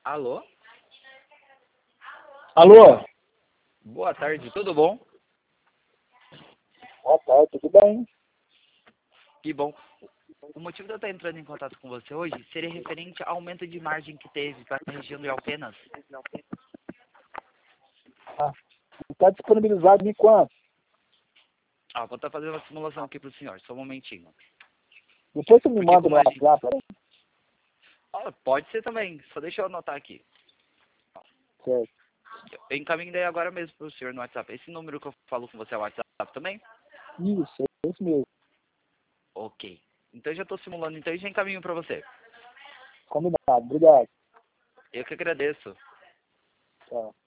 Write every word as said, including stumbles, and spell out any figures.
Alô? Alô? Boa tarde, tudo bom? Boa tarde, tudo bem? Que bom. O motivo de eu estar entrando em contato com você hoje seria referente ao aumento de margem que teve para a região de Alfenas. Ah, está disponibilizado em quanto? Ah, vou estar fazendo uma simulação aqui para o senhor, só um momentinho. Depois você me Porque manda no como a gente... WhatsApp, né? Ah, pode ser também, só deixa eu anotar aqui. Certo. Eu encaminhei daí agora mesmo para o senhor no WhatsApp. Esse número que eu falo com você é o WhatsApp também? Isso, é isso mesmo. Ok. Então eu já estou simulando, então eu já encaminho para você. Combinado, obrigado. Eu que agradeço. Tchau.